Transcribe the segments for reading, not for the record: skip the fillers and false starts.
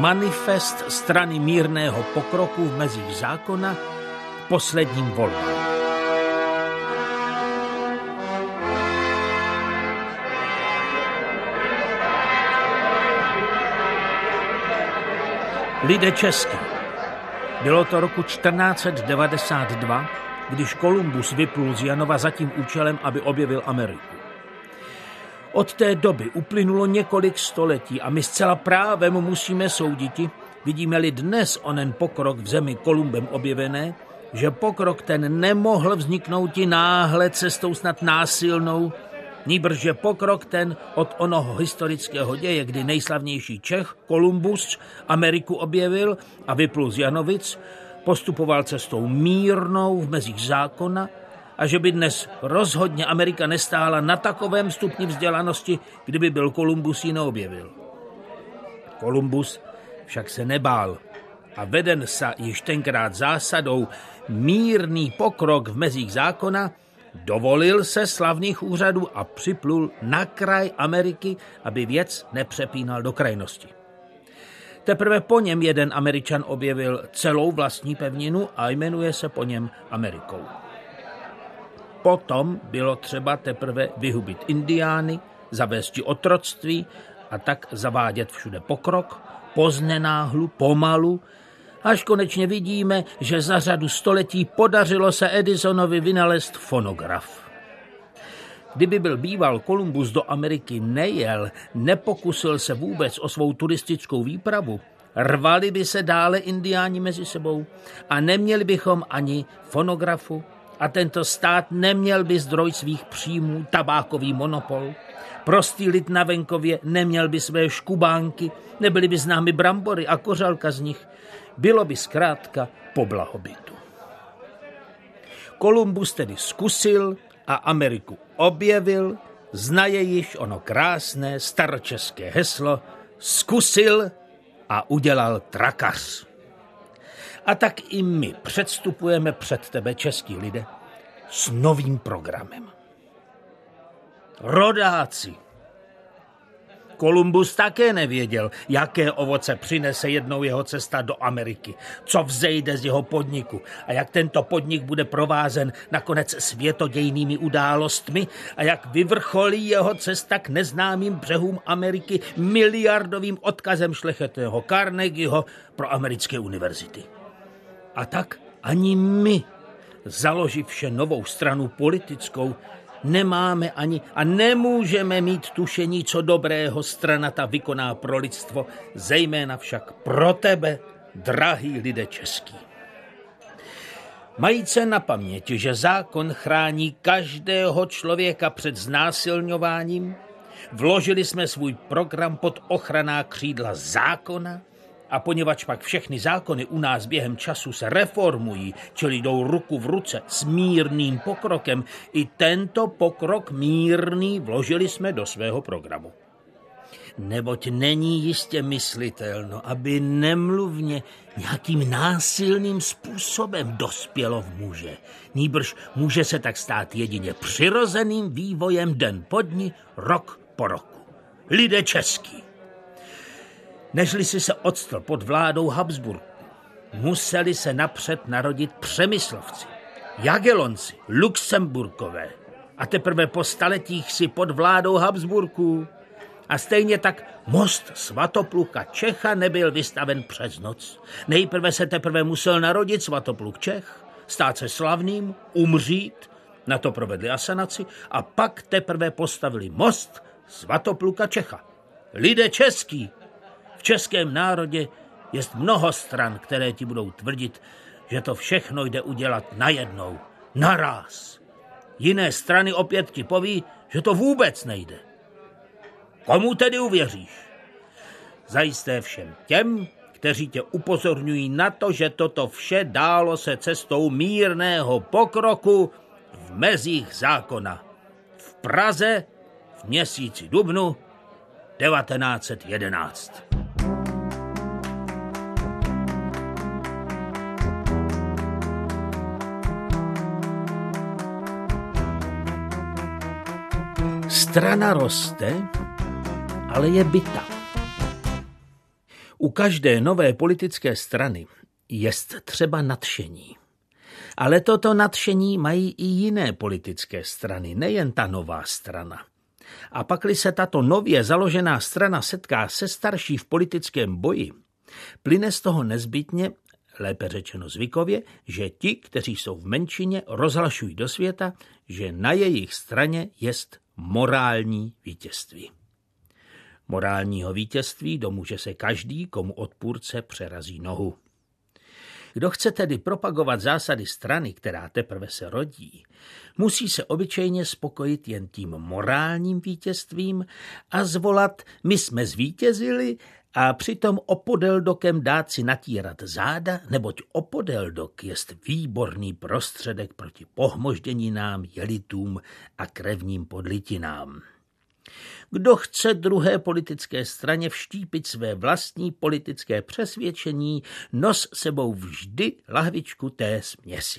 manifest strany mírného pokroku v mezích zákona k posledním volbám. Lidé český. Bylo to roku 1492, když Kolumbus vyplul z Janova za tím účelem, aby objevil Ameriku. Od té doby uplynulo několik století a my zcela právem musíme souditi, vidíme-li dnes onen pokrok v zemi Kolumbem objevené, že pokrok ten nemohl vzniknout i náhle cestou snad násilnou, nýbrž že pokrok ten od onoho historického děje, kdy nejslavnější Čech, Kolumbus, Ameriku objevil a vyplul z Janovic, postupoval cestou mírnou v mezích zákona a že by dnes rozhodně Amerika nestála na takovém stupni vzdělanosti, kdyby byl Kolumbus ji neobjevil. Kolumbus však se nebál a veden sa již tenkrát zásadou mírný pokrok v mezích zákona, dovolil se slavných úřadů a připlul na kraj Ameriky, aby věc nepřepínal do krajnosti. Teprve po něm jeden Američan objevil celou vlastní pevninu a jmenuje se po něm Amerikou. Potom bylo třeba teprve vyhubit indiány, zavést otroctví a tak zavádět všude pokrok, poznenáhlu, pomalu, až konečně vidíme, že za řadu století podařilo se Edisonovi vynalézt fonograf. Kdyby byl býval Kolumbus do Ameriky nejel, nepokusil se vůbec o svou turistickou výpravu, rvali by se dále indiáni mezi sebou a neměli bychom ani fonografu a tento stát neměl by zdroj svých příjmů, tabákový monopol. Prostý lid na venkově neměl by své škubánky, nebyly by známy brambory a kořalka z nich. Bylo by zkrátka po blahobytu. Kolumbus tedy zkusil a Ameriku objevil, znaje již ono krásné staročeské heslo, zkusil a udělal trakař. A tak i my předstupujeme před tebe, český lidé, s novým programem. Rodáci. Kolumbus také nevěděl, jaké ovoce přinese jednou jeho cesta do Ameriky, co vzejde z jeho podniku a jak tento podnik bude provázen nakonec světodějnými událostmi a jak vyvrcholí jeho cesta k neznámým břehům Ameriky miliardovým odkazem šlechetného Carnegieho pro americké univerzity. A tak ani my, založivše novou stranu politickou, nemáme ani a nemůžeme mít tušení, co dobrého strana ta vykoná pro lidstvo, zejména však pro tebe, drahý lidé český. Majíce na paměti, že zákon chrání každého člověka před znásilňováním, vložili jsme svůj program pod ochranná křídla zákona a poněvadž pak všechny zákony u nás během času se reformují, čili jdou ruku v ruce s mírným pokrokem, i tento pokrok mírný vložili jsme do svého programu. Neboť není jistě myslitelno, aby nemluvně nějakým násilným způsobem dospělo v muže. Nýbrž může se tak stát jedině přirozeným vývojem den po dni, rok po roku. Lidé český. Nežli si se odstl pod vládou Habsburků, museli se napřed narodit Přemyslovci, Jagellonci, Luxemburkové a teprve po staletích si pod vládou Habsburků. A stejně tak most Svatopluka Čecha nebyl vystaven přes noc. Nejprve se teprve musel narodit Svatopluk Čech, stát se slavným, umřít, na to provedli asanaci a pak teprve postavili most Svatopluka Čecha. Lidé český. V českém národě jest mnoho stran, které ti budou tvrdit, že to všechno jde udělat najednou, naráz. Jiné strany opět ti poví, že to vůbec nejde. Komu tedy uvěříš? Zajisté všem těm, kteří tě upozorňují na to, že toto vše dálo se cestou mírného pokroku v mezích zákona. V Praze v měsíci dubnu 1911. Strana roste, ale je bita. U každé nové politické strany jest třeba nadšení. Ale toto nadšení mají i jiné politické strany, nejen ta nová strana. A pakli se tato nově založená strana setká se starší v politickém boji, plyne z toho nezbytně, lépe řečeno zvykově, že ti, kteří jsou v menšině, rozhlašují do světa, že na jejich straně jest morální vítězství. Morálního vítězství domůže se každý, komu odpůrce přerazí nohu. Kdo chce tedy propagovat zásady strany, která teprve se rodí, musí se obyčejně spokojit jen tím morálním vítězstvím a zvolat my jsme zvítězili a přitom opodéldokem dát si natírat záda, neboť opodéldok jest výborný prostředek proti pohmožděninám, jelitům a krevním podlitinám. Kdo chce druhé politické straně vštípit své vlastní politické přesvědčení, nos sebou vždy lahvičku té směsi.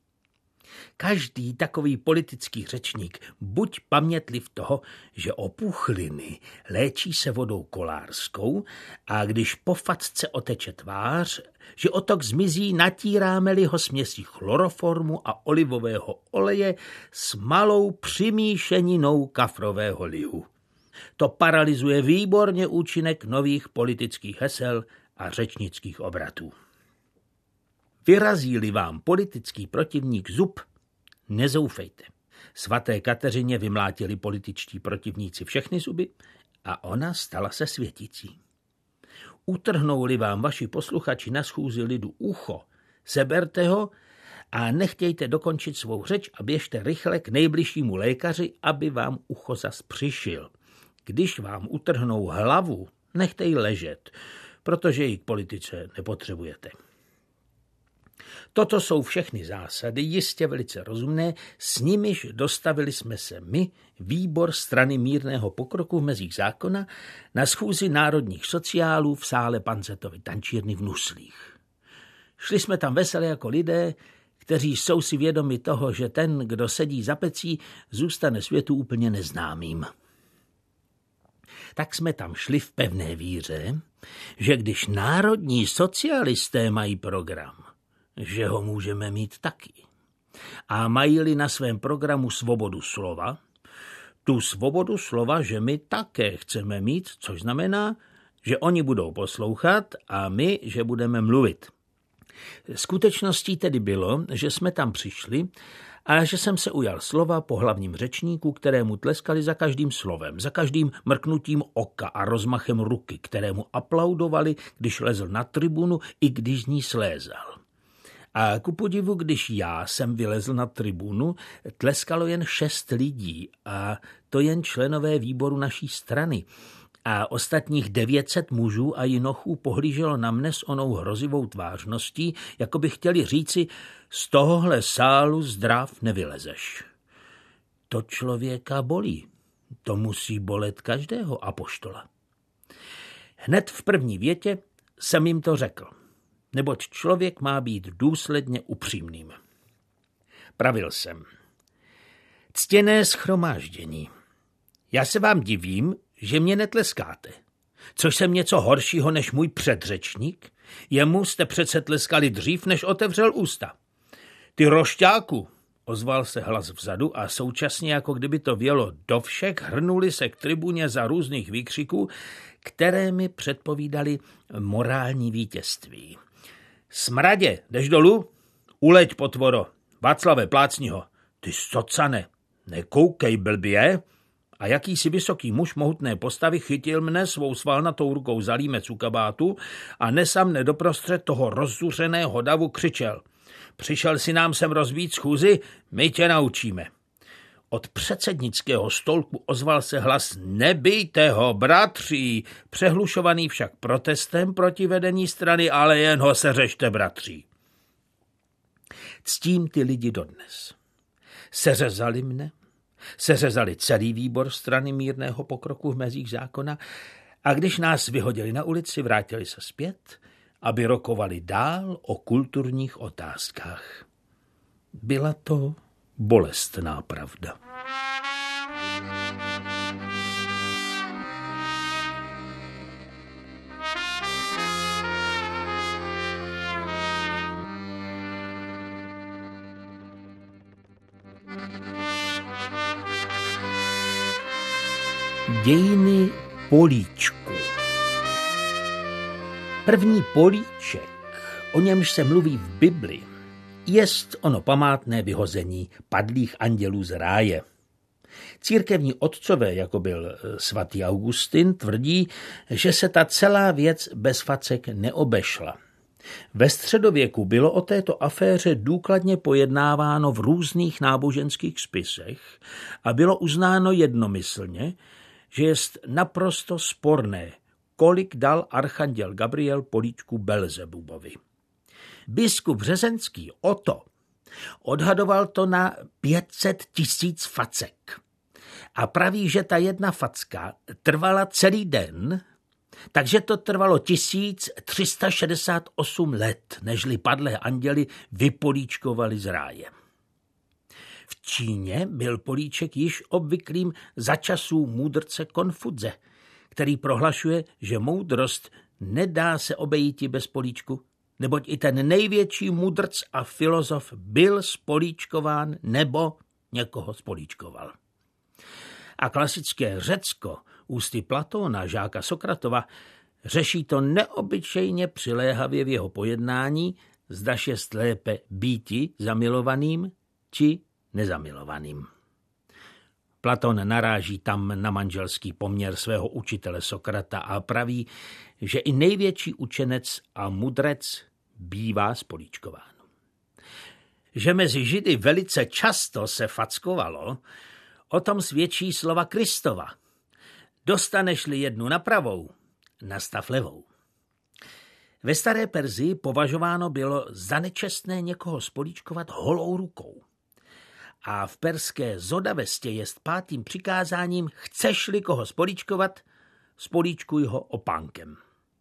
Každý takový politický řečník buď pamětliv toho, že opuchliny léčí se vodou kolárskou a když po facce oteče tvář, že otok zmizí, natíráme-li ho směsí chloroformu a olivového oleje s malou přimíšeninou kafrového lihu. To paralyzuje výborně účinek nových politických hesel a řečnických obratů. Vyrazí-li vám politický protivník zub, nezoufejte. Svaté Kateřině vymlátili političtí protivníci všechny zuby a ona stala se světící. Utrhnou-li vám vaši posluchači na schůzi lidu ucho, seberte ho a nechtějte dokončit svou řeč a běžte rychle k nejbližšímu lékaři, aby vám ucho zas přišil. Když vám utrhnou hlavu, nechte ji ležet, protože ji k politice nepotřebujete. Toto jsou všechny zásady, jistě velice rozumné, s nimiž dostavili jsme se my, výbor strany mírného pokroku v mezích zákona, na schůzi národních sociálů v sále Pancetovy tančírny v Nuslích. Šli jsme tam veselé jako lidé, kteří jsou si vědomi toho, že ten, kdo sedí za pecí, zůstane světu úplně neznámým. Tak jsme tam šli v pevné víře, že když národní socialisté mají program, že ho můžeme mít taky. A mají-li na svém programu svobodu slova, tu svobodu slova, že my také chceme mít, což znamená, že oni budou poslouchat a my, že budeme mluvit. Skutečností tedy bylo, že jsme tam přišli a že jsem se ujal slova po hlavním řečníku, kterému tleskali za každým slovem, za každým mrknutím oka a rozmachem ruky, kterému aplaudovali, když lezl na tribunu i když z ní slézal. A ku podivu, když já jsem vylezl na tribunu, tleskalo jen 6 lidí a to jen členové výboru naší strany. A ostatních 900 mužů a jinochů pohlíželo na mne s onou hrozivou tvářností, jako by chtěli říci, z tohohle sálu zdrav nevylezeš. To člověka bolí. To musí bolet každého apoštola. Hned v první větě jsem jim to řekl, neboť člověk má být důsledně upřímným. Pravil jsem. Ctěné shromáždění, já se vám divím, že mě netleskáte. Což jsem něco horšího než můj předřečník? Jemu jste přece tleskali dřív, než otevřel ústa. Ty rošťáku, ozval se hlas vzadu a současně, jako kdyby to vělo do všech, hrnuli se k tribuně za různých výkřiků, které mi předpovídali morální vítězství. Smradě, jdeš dolů? Uleď, potvoro. Václave, plácni ho. Ty socane, nekoukej blbě. A jakýsi vysoký muž mohutné postavy chytil mne svou svalnatou rukou za límec u kabátu a nesam mne doprostřed toho rozzuřeného davu křičel. Přišel si nám sem rozbít schůzi, my tě naučíme. Od předsednického stolku ozval se hlas nebijte ho, bratří, přehlušovaný však protestem proti vedení strany, ale jen ho seřešte, bratří. Ctím ty lidi dodnes. Seřezali mne, seřezali celý výbor strany mírného pokroku v mezích zákona a když nás vyhodili na ulici, vrátili se zpět, aby rokovali dál o kulturních otázkách. Byla to bolestná pravda. Dějiny políčku. První políček, o němž se mluví v Bibli, jest ono památné vyhození padlých andělů z ráje. Církevní otcové, jako byl svatý Augustin, tvrdí, že se ta celá věc bez facek neobešla. Ve středověku bylo o této aféře důkladně pojednáváno v různých náboženských spisech a bylo uznáno jednomyslně, že jest naprosto sporné, kolik dal archanděl Gabriel políčku Belzebubovi. Biskup Řezenský Otto odhadoval to na 500 000 facek a praví, že ta jedna facka trvala celý den, takže to trvalo 1368 let, nežli padlé anděli vypolíčkovali z ráje. V Číně byl políček již obvyklým za časů můdrce Konfudze, který prohlašuje, že moudrost nedá se obejít bez políčku, neboť i ten největší mudrc a filozof byl spolíčkován nebo někoho spolíčkoval. A klasické Řecko ústy Platóna, žáka Sokratova, řeší to neobyčejně přiléhavě v jeho pojednání, zdaž jest lépe býti zamilovaným či nezamilovaným. Platón naráží tam na manželský poměr svého učitele Sokrata a praví, že i největší učenec a mudrec bývá spolíčkován. Že mezi Židy velice často se fackovalo, o tom svědčí slova Kristova. Dostaneš-li jednu na pravou, nastav levou. Ve staré Persii považováno bylo za nečestné někoho spolíčkovat holou rukou. A v perské Zodavestě jest 5. přikázáním: chceš-li koho spolíčkovat, spolíčkuj ho opánkem.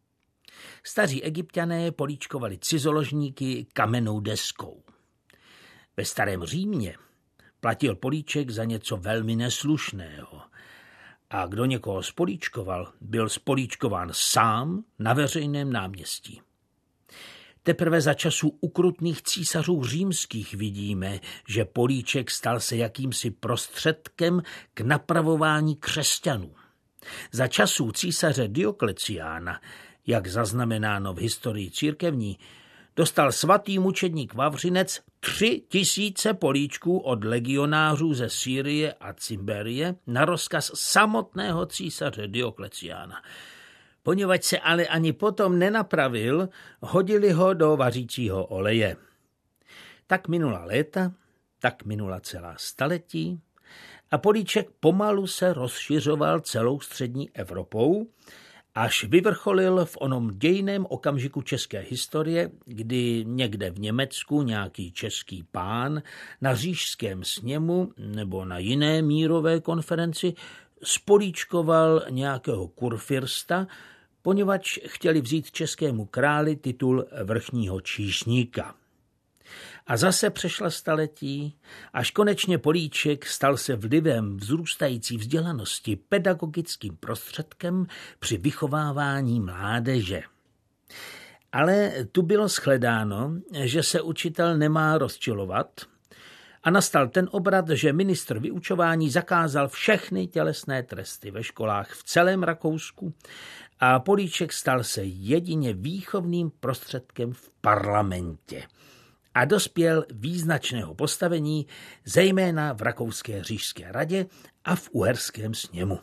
Staří Egypťané políčkovali cizoložníky kamennou deskou. Ve starém Římě platil políček za něco velmi neslušného. A kdo někoho spolíčkoval, byl spolíčkován sám na veřejném náměstí. Teprve za časů ukrutných císařů římských vidíme, že políček stal se jakýmsi prostředkem k napravování křesťanů. Za časů císaře Diokleciána, jak zaznamenáno v historii církevní, dostal svatý mučedník Vavřinec 3000 políčků od legionářů ze Sýrie a Cimberie na rozkaz samotného císaře Diokleciána. Poněvadž se ale ani potom nenapravil, hodili ho do vařícího oleje. Tak minula léta, tak minula celá staletí a políček pomalu se rozšiřoval celou střední Evropou, až vyvrcholil v onom dějném okamžiku české historie, kdy někde v Německu nějaký český pán na říšském sněmu nebo na jiné mírové konferenci spolíčkoval nějakého kurfirsta, poněvadž chtěli vzít českému králi titul vrchního číšníka. A zase přešla staletí, až konečně políček stal se vlivem vzrůstající vzdělanosti pedagogickým prostředkem při vychovávání mládeže. Ale tu bylo shledáno, že se učitel nemá rozčilovat, a nastal ten obrat, že ministr vyučování zakázal všechny tělesné tresty ve školách v celém Rakousku a políček stal se jedině výchovným prostředkem v parlamentě a dospěl význačného postavení zejména v Rakouské říšské radě a v Uherském sněmu.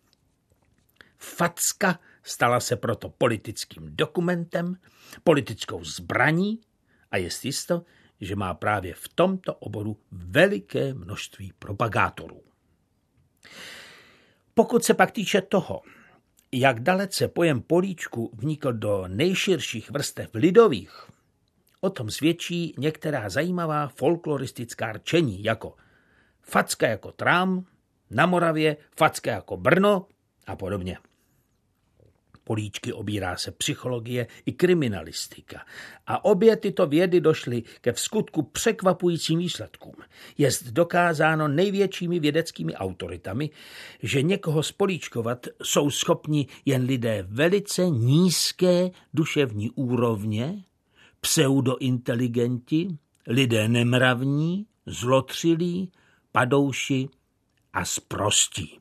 Facka stala se proto politickým dokumentem, politickou zbraní a je jisto, že má právě v tomto oboru veliké množství propagátorů. Pokud se pak týče toho, jak dalece pojem políčku vnikl do nejširších vrstev lidových, o tom svědčí některá zajímavá folkloristická rčení, jako facka jako Trám, na Moravě facka jako Brno a podobně. Políčky obírá se psychologie i kriminalistika a obě tyto vědy došly ke vskutku překvapujícím výsledkům. Jest dokázáno největšími vědeckými autoritami, že někoho spolíčkovat jsou schopni jen lidé velice nízké duševní úrovně, pseudointeligenti, lidé nemravní, zlotřilí, padouši a sprostí.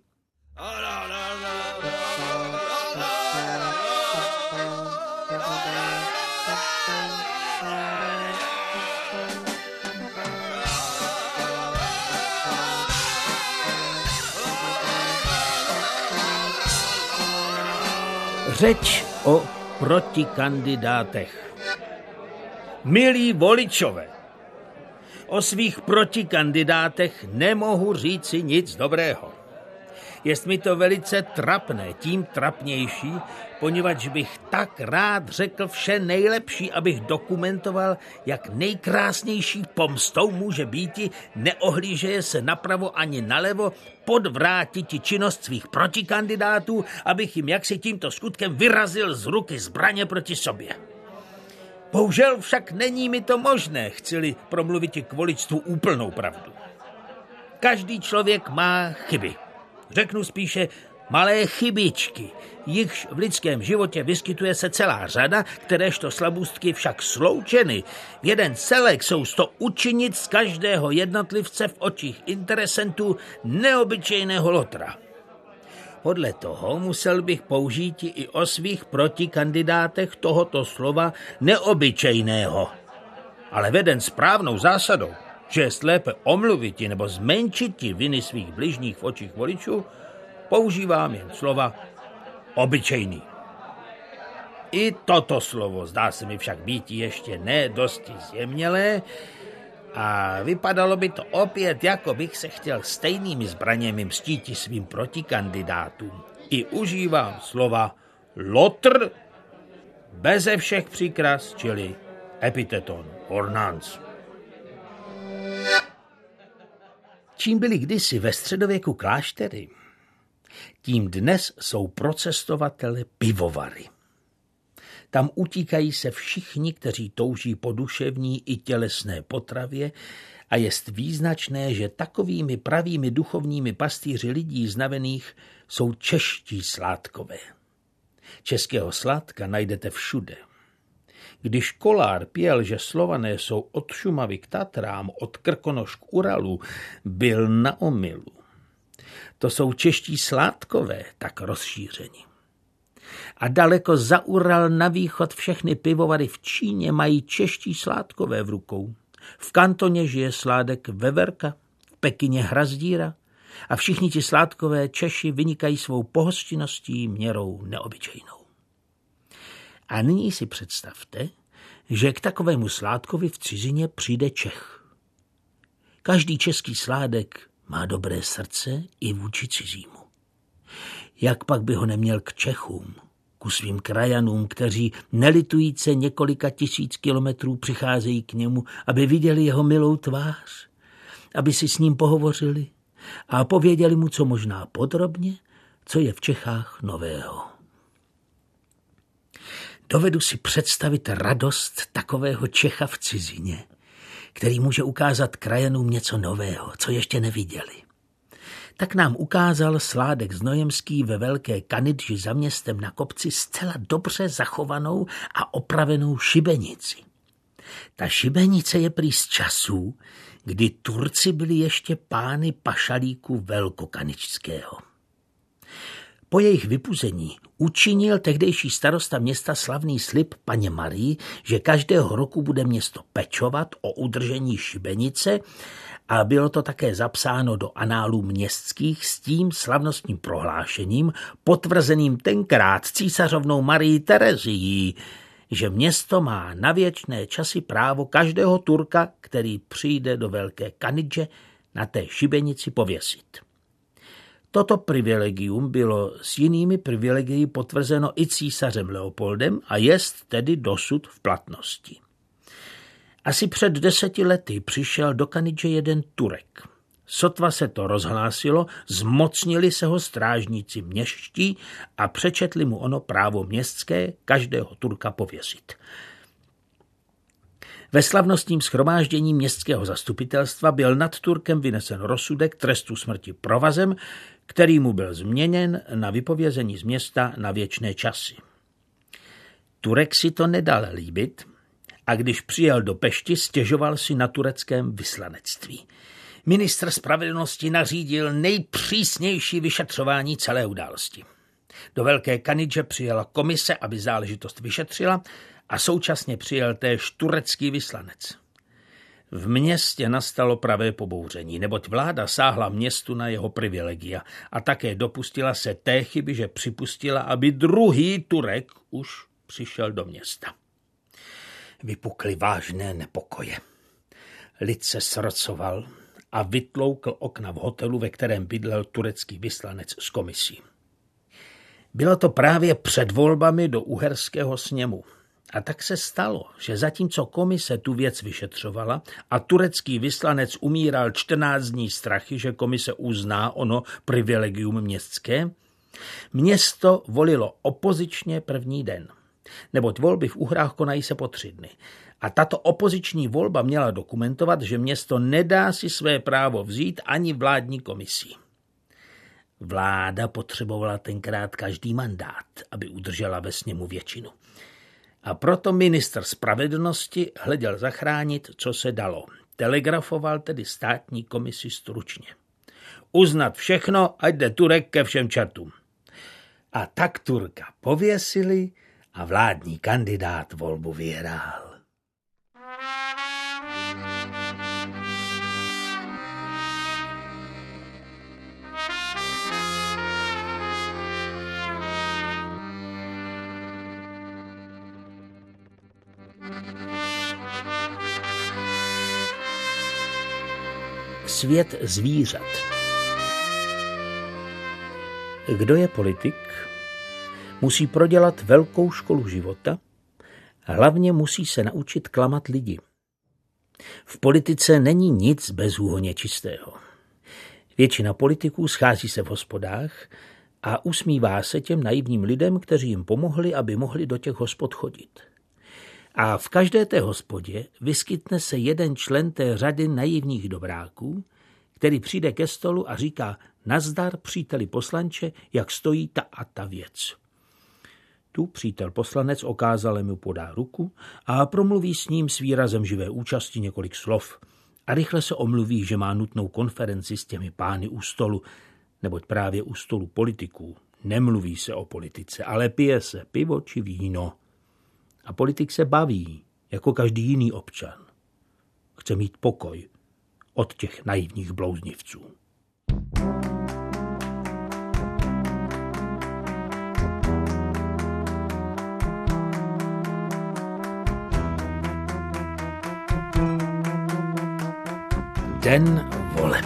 Řeč o protikandidátech. Milí voličové, o svých protikandidátech nemohu říci nic dobrého. Jest mi to velice trapné, tím trapnější, poněvadž bych tak rád řekl vše nejlepší, abych dokumentoval, jak nejkrásnější pomstou může býti, neohlížeje se napravo ani nalevo, podvrátit činnost svých protikandidátů, abych jim jaksi tímto skutkem vyrazil z ruky zbraně proti sobě. Bohužel však není mi to možné, chci-li promluvit k voličstvu úplnou pravdu. Každý člověk má chyby. Řeknu spíše malé chybičky. Jichž v lidském životě vyskytuje se celá řada, kteréžto slabůstky však sloučeny. V jeden celek jsou to učinit z každého jednotlivce v očích interesentů neobyčejného lotra. Podle toho musel bych použít i o svých protikandidátech tohoto slova neobyčejného. Ale veden správnou zásadou, že je lépe omluviti nebo zmenšiti viny svých bližních v očích voličů, používám jen slova obyčejný. I toto slovo zdá se mi však být ještě ne dosti zjemnělé a vypadalo by to opět, jako bych se chtěl stejnými zbraněmi mstíti svým protikandidátům. I užívám slova lotr beze všech příkras, čili epiteton ornans. Čím byly kdysi ve středověku kláštery, tím dnes jsou pro cestovatele pivovary. Tam utíkají se všichni, kteří touží po duševní i tělesné potravě a jest význačné, že takovými pravými duchovními pastýři lidí znavených jsou čeští sládkové. Českého sládka najdete všude. Když Kolár pěl, že Slované jsou od Šumavy k Tatrám, od Krkonoš k Uralu, byl na omylu. To jsou čeští sládkové tak rozšířeni. A daleko za Ural na východ všechny pivovary v Číně mají čeští sládkové v rukou. V Kantoně žije sládek Veverka, v Pekině Hrazdíra a všichni ti sládkové Češi vynikají svou pohosčinností měrou neobyčejnou. A nyní si představte, že k takovému sládkovi v cizině přijde Čech. Každý český sládek má dobré srdce i vůči cizímu. Jak pak by ho neměl k Čechům, ku svým krajanům, kteří nelitujíce několika tisíc kilometrů přicházejí k němu, aby viděli jeho milou tvář, aby si s ním pohovořili a pověděli mu, co možná podrobně, co je v Čechách nového. Dovedu si představit radost takového Čecha v cizině, který může ukázat krajanům něco nového, co ještě neviděli. Tak nám ukázal sládek Znojemský ve Velké Kanidži za městem na kopci zcela dobře zachovanou a opravenou šibenici. Ta šibenice je prý z časů, kdy Turci byli ještě pány pašalíků velkokaničského. Po jejich vypuzení učinil tehdejší starosta města slavný slib paně Marii, že každého roku bude město pečovat o udržení šibenice a bylo to také zapsáno do análů městských s tím slavnostním prohlášením, potvrzeným tenkrát císařovnou Marii Terezií, že město má na věčné časy právo každého Turka, který přijde do Velké Kanidže, na té šibenici pověsit. Toto privilegium bylo s jinými privilegii potvrzeno i císařem Leopoldem a jest tedy dosud v platnosti. Asi před 10 lety přišel do Kanidže jeden Turek. Sotva se to rozhlásilo, zmocnili se ho strážníci městští a přečetli mu ono právo městské každého Turka pověsit. Ve slavnostním shromáždění městského zastupitelstva byl nad Turkem vynesen rozsudek trestu smrti provazem, který mu byl změněn na vypovězení z města na věčné časy. Turek si to nedal líbit a když přijel do Pešti, stěžoval si na tureckém vyslanectví. Ministr spravedlnosti nařídil nejpřísnější vyšetřování celé události. Do Velké Kanidže přijela komise, aby záležitost vyšetřila, a současně přijel též turecký vyslanec. V městě nastalo pravé pobouření, neboť vláda sáhla městu na jeho privilegia a také dopustila se té chyby, že připustila, aby druhý Turek už přišel do města. Vypukly vážné nepokoje. Lid se srocoval a vytloukl okna v hotelu, ve kterém bydlel turecký vyslanec s komisí. Bylo to právě před volbami do Uherského sněmu. A tak se stalo, že zatímco komise tu věc vyšetřovala a turecký vyslanec umíral 14 dní strachy, že komise uzná ono privilegium městské, město volilo opozičně první den. Neboť volby v Uhrách konají se po 3 dny. A tato opoziční volba měla dokumentovat, že město nedá si své právo vzít ani vládní komisí. Vláda potřebovala tenkrát každý mandát, aby udržela ve sněmu většinu. A proto ministr spravedlnosti hleděl zachránit, co se dalo. Telegrafoval tedy státní komisi stručně. Uznat všechno, ať jde Turek ke všem čertům. A tak Turka pověsili a vládní kandidát volbu vyhrál. Svět zvířat. Kdo je politik, musí prodělat velkou školu života, hlavně musí se naučit klamat lidi. V politice není nic bezúhonně čistého. Většina politiků schází se v hospodách a usmívá se těm naivním lidem, kteří jim pomohli, aby mohli do těch hospod chodit. A v každé té hospodě vyskytne se jeden člen té řady naivních dobráků, který přijde ke stolu a říká: nazdar, příteli poslanče, jak stojí ta a ta věc. Tu přítel poslanec okázale mu podá ruku a promluví s ním s výrazem živé účasti několik slov a rychle se omluví, že má nutnou konferenci s těmi pány u stolu, neboť právě u stolu politiků nemluví se o politice, ale pije se pivo či víno. A politik se baví, jako každý jiný občan. Chce mít pokoj od těch naivních blouznivců. Den voleb.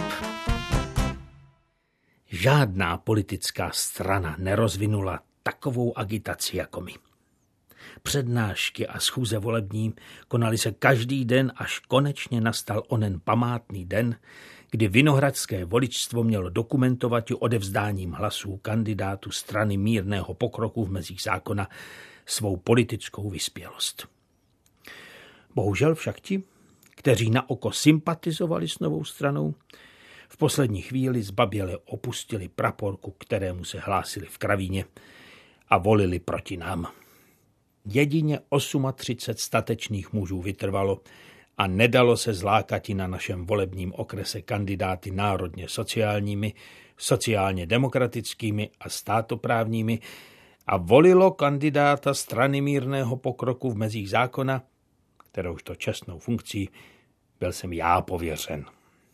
Žádná politická strana nerozvinula takovou agitaci jako my. Přednášky a schůze volební konaly se každý den, až konečně nastal onen památný den, kdy vinohradské voličstvo mělo dokumentovat odevzdáním hlasů kandidátu strany mírného pokroku v mezích zákona svou politickou vyspělost. Bohužel však ti, kteří na oko sympatizovali s novou stranou, v poslední chvíli zbaběle opustili praporku, kterému se hlásili v kravíně, a volili proti nám. Jedině 38 statečných mužů vytrvalo a nedalo se zlákati na našem volebním okrese kandidáty národně sociálními, sociálně demokratickými a státoprávními a volilo kandidáta strany mírného pokroku v mezích zákona, kterouž to čestnou funkcí byl jsem já pověřen.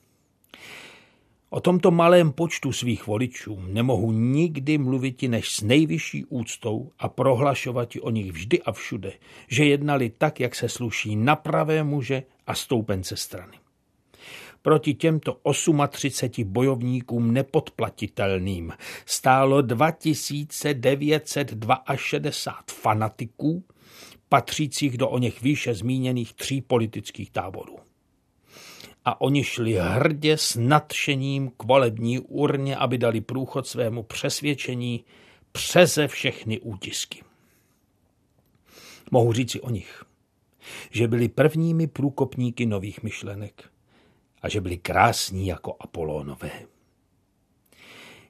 O tomto malém počtu svých voličů nemohu nikdy mluviti než s nejvyšší úctou a prohlašovati o nich vždy a všude, že jednali tak, jak se sluší na pravé muže a stoupence strany. Proti těmto 38 bojovníkům nepodplatitelným stálo 2962 fanatiků, patřících do oněch výše zmíněných 3 politických táborů. A oni šli hrdě s nadšením k volební urně, aby dali průchod svému přesvědčení přeze všechny útisky. Mohu říci o nich, že byli prvními průkopníky nových myšlenek a že byli krásní jako Apolónové.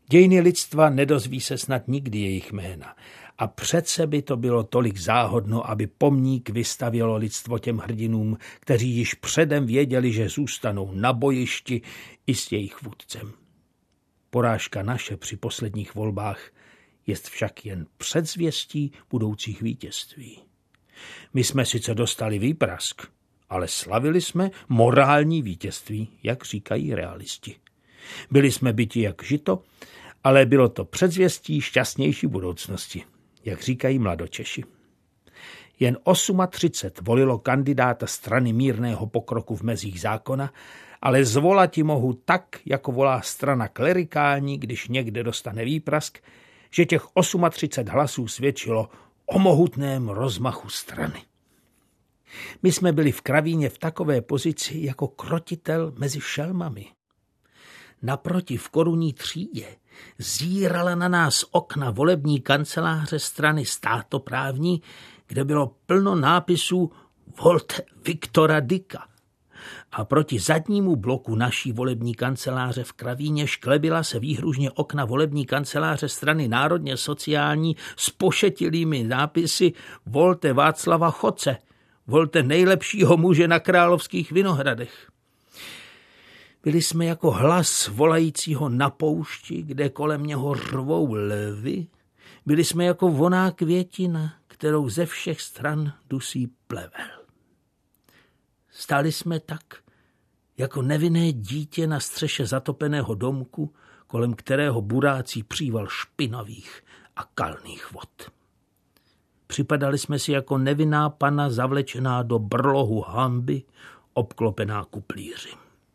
Dějiny lidstva nedozví se snad nikdy jejich jména. A přece by to bylo tolik záhodno, aby pomník vystavělo lidstvo těm hrdinům, kteří již předem věděli, že zůstanou na bojišti i s jejich vůdcem. Porážka naše při posledních volbách jest však jen předzvěstí budoucích vítězství. My jsme sice dostali výprask, ale slavili jsme morální vítězství, jak říkají realisti. Byli jsme byti jak žito, ale bylo to předzvěstí šťastnější budoucnosti, jak říkají mladočeši. Jen 38 volilo kandidáta strany mírného pokroku v mezích zákona, ale zvolati mohu tak, jako volá strana klerikální, když někde dostane výprask, že těch 38 hlasů svědčilo o mohutném rozmachu strany. My jsme byli v Kravíně v takové pozici jako krotitel mezi šelmami. Naproti v korunní třídě zírala na nás okna volební kanceláře strany státoprávní, kde bylo plno nápisů Volte Viktora Dyka. A proti zadnímu bloku naší volební kanceláře v Kravíně šklebila se výhružně okna volební kanceláře strany národně sociální s pošetilými nápisy Volte Václava Choce, volte nejlepšího muže na Královských Vinohradech. Byli jsme jako hlas volajícího na poušti, kde kolem něho řvou lvy. Byli jsme jako voná květina, kterou ze všech stran dusí plevel. Stáli jsme tak, jako nevinné dítě na střeše zatopeného domku, kolem kterého burácí příval špinavých a kalných vod. Připadali jsme si jako nevinná pana zavlečená do brlohu hanby, obklopená kuplíři.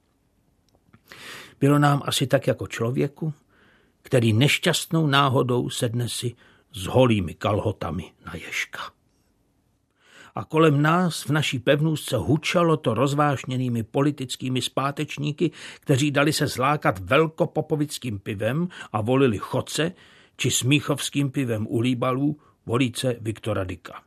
Bylo nám asi tak jako člověku, který nešťastnou náhodou sedne si s holými kalhotami na ježka. A kolem nás v naší pevnůzce hučalo to rozvášněnými politickými zpátečníky, kteří dali se zlákat velkopopovickým pivem a volili Choce, či smíchovským pivem u Líbalů volíce Viktora Dyka.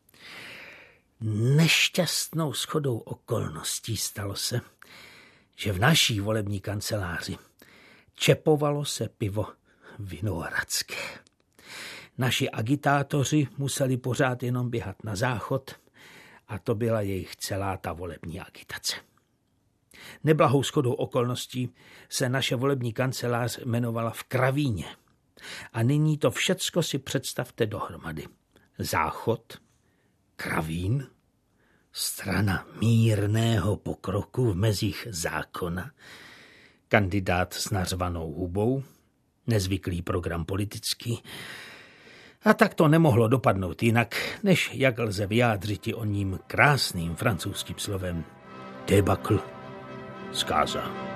Nešťastnou shodou okolností stalo se, že v naší volební kanceláři čepovalo se pivo vinohradské. Naši agitátoři museli pořád jenom běhat na záchod a to byla jejich celá ta volební agitace. Neblahou shodou okolností se naše volební kancelář jmenovala v Kravíně. A nyní to všecko si představte dohromady. Záchod, Kravín, strana mírného pokroku v mezích zákona, kandidát s nařvanou hubou, nezvyklý program politický. A tak to nemohlo dopadnout jinak, než jak lze vyjádřit i o ním krásným francouzským slovem débakl, zkáza.